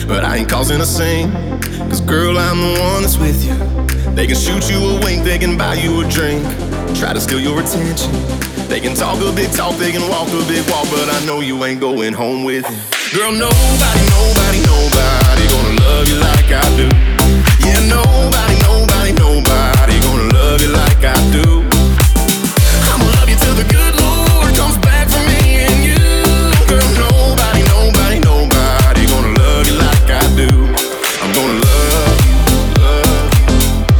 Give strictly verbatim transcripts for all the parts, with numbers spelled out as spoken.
but I ain't causing a scene. Cause girl, I'm the one that's with you. They can shoot you a wink, they can buy you a drink, try to steal your attention. They can talk a big talk, they can walk a big walk, but I know you ain't going home with it. Girl, nobody, nobody, nobody gonna love you like I do. Yeah, nobody, nobody, nobody gonna love you like I do. I'ma love you till the good Lord comes back for me and you. Girl, nobody, nobody, nobody gonna love you like I do. I'm gonna love you, love you.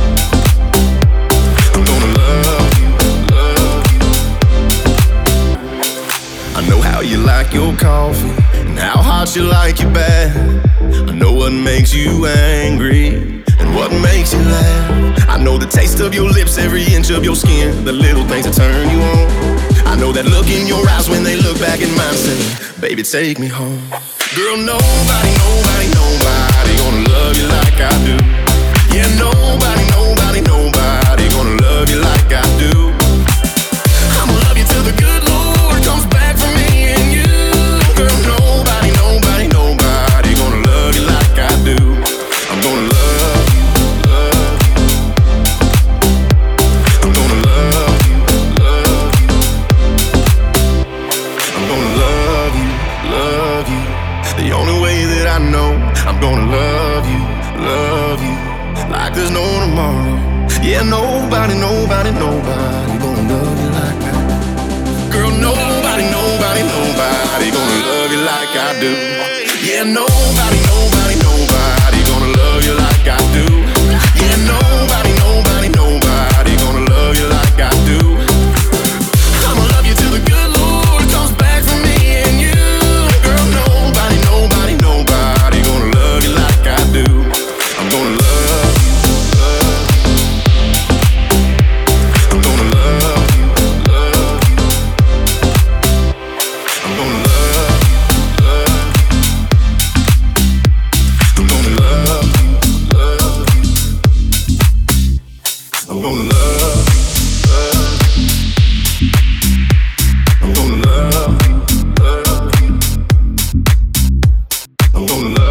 I'm gonna love you, love you. I know how you like your coffee and how hot you like your bath. I know what makes you angry and what makes you laugh. I know the taste of your lips, every inch of your skin, the little things that turn you on. I know that look in your eyes when they look back in mine, say, baby, take me home. Girl, nobody, nobody, nobody gonna love you like I do. Yeah, nobody, nobody, nobody gonna love you like I do. I'ma love you till the good Lord comes back for me and you. Girl, nobody, nobody, nobody gonna love you like I do. I'm gonna love you, love you. I'm gonna love you, love you. I'm gonna love you, love you. The only way that I know, I'm gonna love you, love you like there's no tomorrow. Yeah, nobody, nobody, nobody gonna love you like I do. Girl, nobody, nobody, nobody gonna love you like I do. Yeah, nobody, nobody, nobody gonna love you like I do. Yeah, nobody, nobody, nobody gonna love you like I do. I'ma love you till the good Lord comes back for me and you. Girl, nobody, nobody, nobody gonna love you like I do. I'm gonna love you, love you. I'm gonna love you, love you. I'm gonna love you, love you. I'm gonna love you, love you. I'm gonna love you, love you. I'm gonna love you, love you. I'm gonna love you.